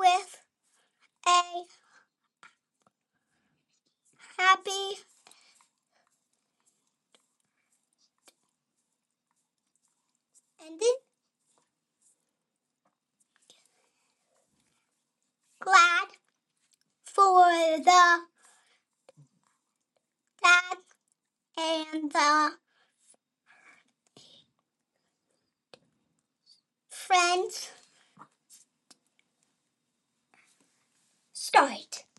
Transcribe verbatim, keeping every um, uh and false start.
with a happy ending. Glad for the dad and the friends. Start.